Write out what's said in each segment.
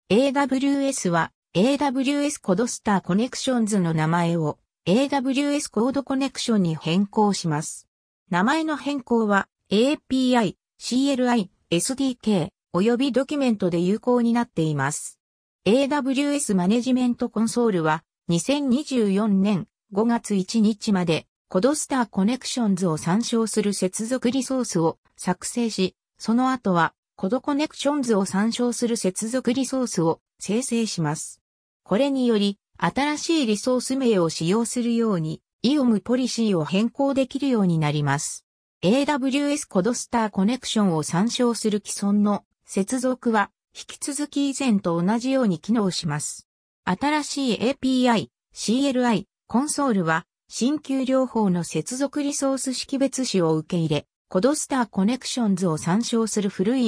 AWS は AWS コドスターコネクションズの名前を AWS コードコネクションに変更します。名前の変更は API、CLI、SDK およびドキュメントで有効になっています。AWS マネジメントコンソールは2024年5月1日までコドスターコネクションズを参照する接続リソースを作成し、その後はコドコネクションズを参照する接続リソースを生成します。これにより、新しいリソース名を使用するように、IOM ポリシーを変更できるようになります。AWS コドスターコネクションを参照する既存の接続は、引き続き以前と同じように機能します。新しい API、CLI、コンソールは、新旧両方の接続リソース識別子を受け入れ、コドスターコネクションズを参照する古い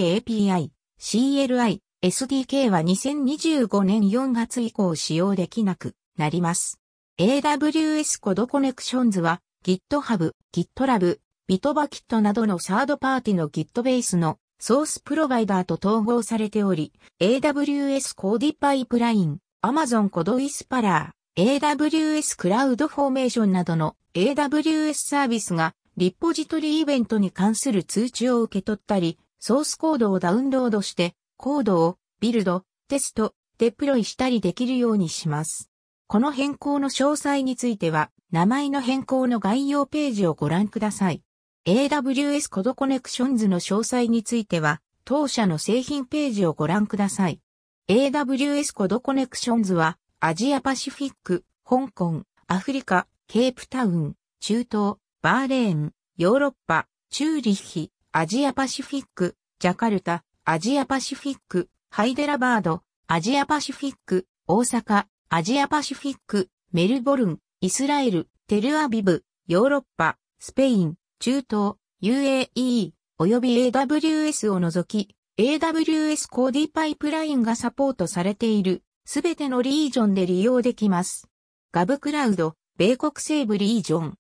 API、CLI、SDK は2025年4月以降使用できなくなります。AWS コドコネクションズは GitHub、GitLab、Bitbucket などのサードパーティの Git ベースのソースプロバイダーと統合されており、AWS コーディパイプライン、Amazon コドウィスパラー、AWS クラウドフォーメーションなどの AWS サービスがリポジトリイベントに関する通知を受け取ったり、ソースコードをダウンロードして、コードをビルド、テスト、デプロイしたりできるようにします。この変更の詳細については、名前の変更の概要ページをご覧ください。AWS コドコネクションズの詳細については、当社の製品ページをご覧ください。AWS コドコネクションズは、アジアパシフィック、香港、アフリカ、ケープタウン、中東、バーレーン、ヨーロッパ、チューリッヒ、アジアパシフィック、ジャカルタ、アジアパシフィック、ハイデラバード、アジアパシフィック、大阪、アジアパシフィック、メルボルン、イスラエル、テルアビブ、ヨーロッパ、スペイン、中東、UAE、および AWS を除き、AWS コーディパイプラインがサポートされている、すべてのリージョンで利用できます。ガブクラウド、米国西部リージョン。